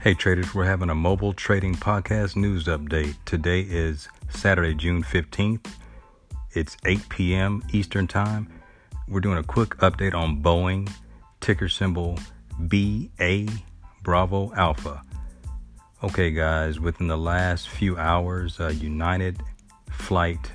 Hey traders, we're having a mobile trading podcast news update. Today is Saturday, June 15th. It's 8 p.m. Eastern Time. We're doing a quick update on Boeing, ticker symbol BA, Bravo Alpha. Okay guys, within the last few hours, United Flight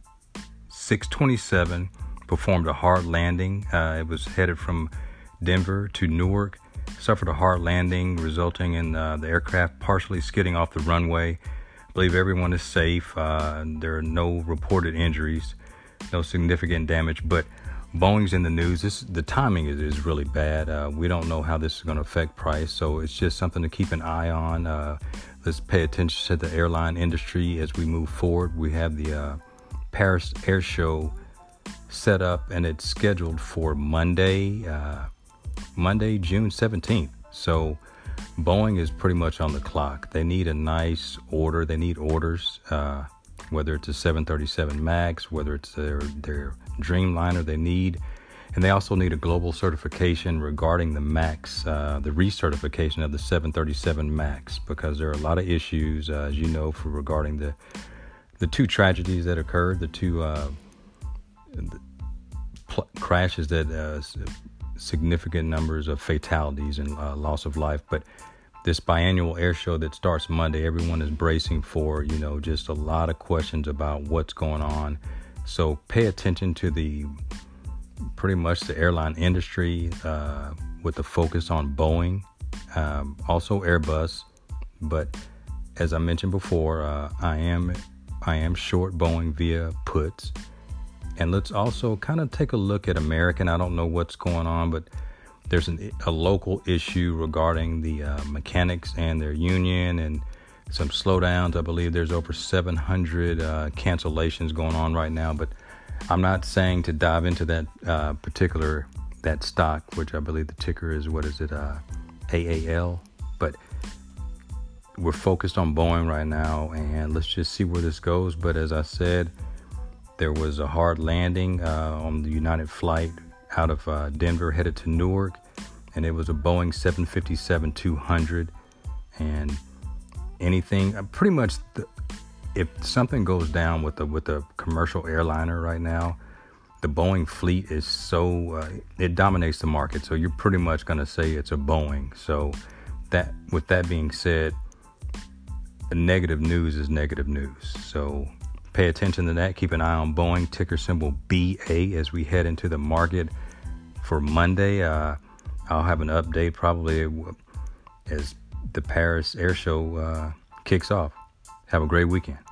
627 performed a hard landing. It was headed from Denver to Newark. Suffered a hard landing, resulting in the aircraft partially skidding off the runway. I believe everyone is safe. There are no reported injuries, no significant damage, but Boeing's in the news. The timing is really bad. We don't know how this is going to affect price, so it's just something to keep an eye on. Let's pay attention to the airline industry as we move forward. We have the Paris Air Show set up, and it's scheduled for Monday, June 17th. So Boeing is pretty much on the clock. They need a nice order. They need orders, whether it's a 737 MAX, whether it's their Dreamliner they need. And they also need a global certification regarding the MAX, the recertification of the 737 MAX, because there are a lot of issues, as you know, regarding the two tragedies that occurred, the two crashes that significant numbers of fatalities and loss of life. But this biannual air show that starts Monday, everyone is bracing for, just a lot of questions about what's going on. So pay attention to pretty much the airline industry with the focus on Boeing, also Airbus. But as I mentioned before, I am short Boeing via puts. And let's also kind of take a look at American. I don't know what's going on, but there's a local issue regarding the mechanics and their union and some slowdowns. I believe there's over 700 cancellations going on right now, but I'm not saying to dive into that that stock, which I believe the ticker is, AAL. But we're focused on Boeing right now, and let's just see where this goes. But as I said, there was a hard landing on the United flight out of Denver headed to Newark, and it was a Boeing 757-200. And anything, pretty much, if something goes down with the commercial airliner right now, the Boeing fleet is it dominates the market. So you're pretty much going to say it's a Boeing. So with that being said, negative news is negative news. So pay attention to that. Keep an eye on Boeing, ticker symbol BA, as we head into the market for Monday. I'll have an update probably as the Paris Air Show kicks off. Have a great weekend.